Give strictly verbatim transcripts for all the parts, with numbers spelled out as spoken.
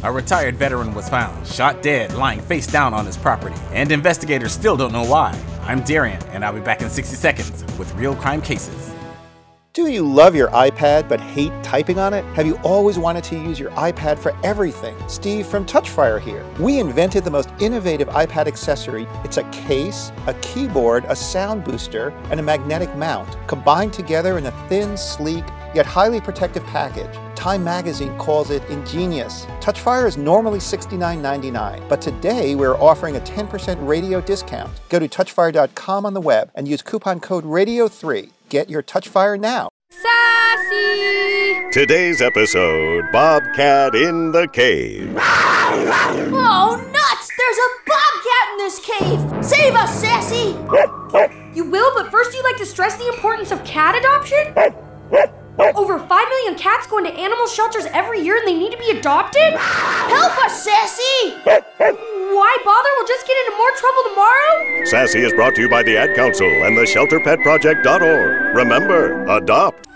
a retired veteran was found, shot dead, lying face down on his property, and investigators still don't know why. I'm Darian, and I'll be back in sixty seconds with Real Crime Cases. Do you love your iPad but hate typing on it? Have you always wanted to use your iPad for everything? Steve from Touchfire here. We invented the most innovative iPad accessory. It's a case, a keyboard, a sound booster, and a magnetic mount, combined together in a thin, sleek, yet highly protective package. Time Magazine calls it ingenious. Touchfire is normally sixty-nine ninety-nine, but today we're offering a ten percent radio discount. Go to touchfire dot com on the web and use coupon code radio three. Get your Touchfire now. Sassy! Today's episode, Bobcat in the Cave. Oh, nuts! There's a bobcat in this cave! Save us, Sassy! You will, but first you'd like to stress the importance of cat adoption? Over five million cats go into animal shelters every year and they need to be adopted? Help us, Sassy! Why bother? We'll just get into more trouble tomorrow? Sassy is brought to you by the Ad Council and the shelter pet project dot org. Remember, adopt.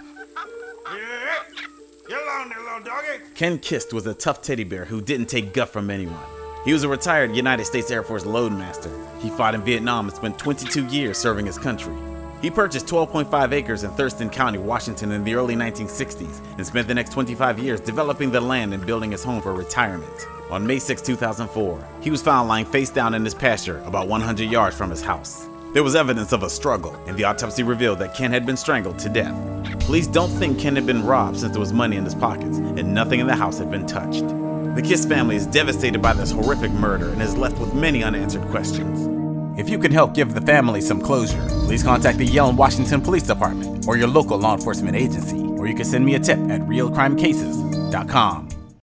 Ken Kist was a tough teddy bear who didn't take guff from anyone. He was a retired United States Air Force loadmaster. He fought in Vietnam and spent twenty-two years serving his country. He purchased twelve point five acres in Thurston County, Washington in the early nineteen sixties and spent the next twenty-five years developing the land and building his home for retirement. On May sixth, two thousand four, he was found lying face down in his pasture about one hundred yards from his house. There was evidence of a struggle, and the autopsy revealed that Ken had been strangled to death. Police don't think Ken had been robbed since there was money in his pockets and nothing in the house had been touched. The Kist family is devastated by this horrific murder and is left with many unanswered questions. If you can help give the family some closure, please contact the Yale, Washington Police Department or your local law enforcement agency, or you can send me a tip at real crime cases dot com.